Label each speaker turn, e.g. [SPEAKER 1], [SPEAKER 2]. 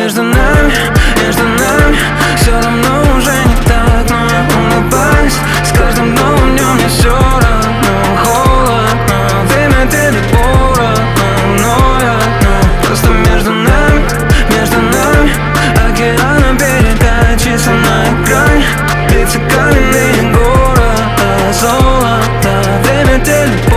[SPEAKER 1] между нами все равно уже не так, но я улыбаюсь. С каждым новым днем мне все равно холодно. Время тянет поровну, но я просто между нами океаном передачи на экране. Лица каменные города, золото. Время тянет